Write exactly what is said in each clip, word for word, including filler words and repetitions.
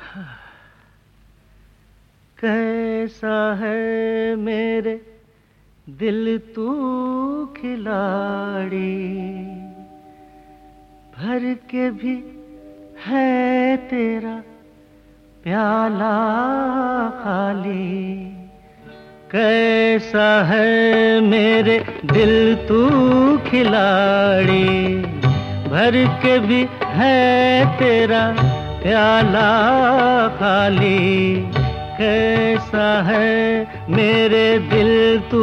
कैसा है मेरे दिल तू खिलाड़ी, भर के भी है तेरा प्याला खाली। कैसा है मेरे दिल तू खिलाड़ी, भर के भी है तेरा प्याला खाली। कैसा है मेरे दिल तू।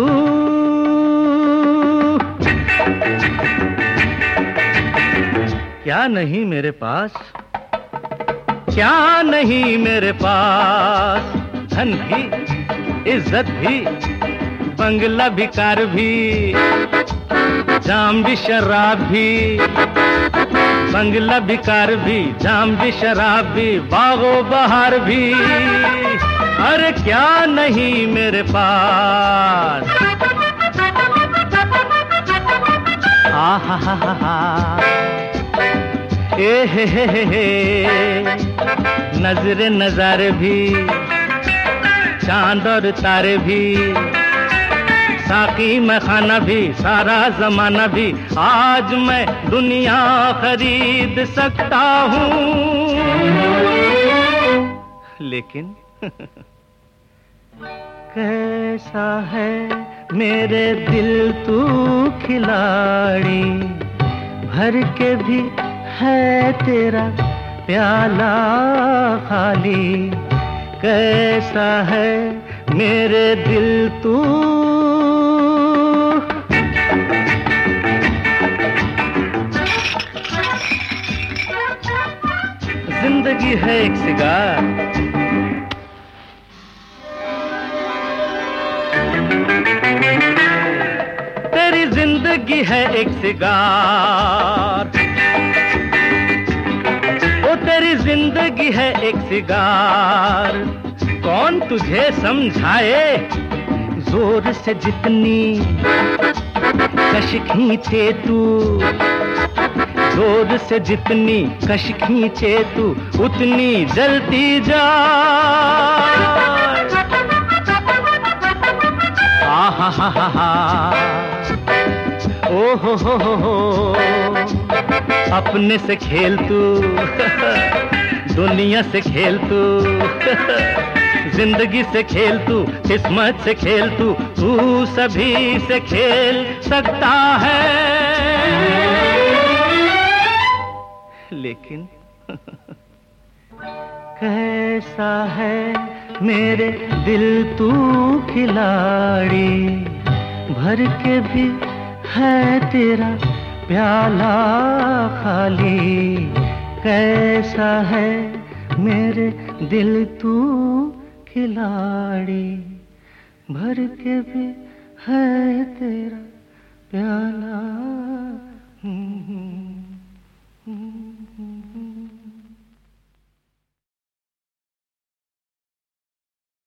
क्या नहीं मेरे पास, क्या नहीं मेरे पास, धन भी इज्जत भी बंगला भी कार भी, जाम भी शराब भी, बंगला भी कार भी, जाम भी शराब भी, बागो बहार भी। अरे क्या नहीं मेरे पास। आ हा हा हा हा, ए हे हे हे हे, नजरे नजारे भी, चांद और तारे भी, साकी मैं खाना भी, सारा जमाना भी, आज मैं दुनिया खरीद सकता हूँ। लेकिन कैसा है मेरे दिल तू खिलाड़ी, भर के भी है तेरा प्याला खाली। कैसा है मेरे दिल तू। जिंदगी है एक सिगार, तेरी जिंदगी है एक सिगार, ओ तेरी जिंदगी है एक सिगार। कौन तुझे समझाए जोर से जितनी कश खींचे तू, जोर से जितनी कश खींचे तू, उतनी जलती जा। आ हा हा हा हा, ओ हो हो हो हो, अपने से खेल तू, दुनिया से खेल तू, जिंदगी से खेल तू, किस्मत से खेल तू, तू सभी से खेल सकता है। लेकिन कैसा है मेरे दिल तू खिलाड़ी, भर के भी है तेरा प्याला खाली। कैसा है मेरे दिल तू खिलाड़ी, भर के भी है तेरा प्याला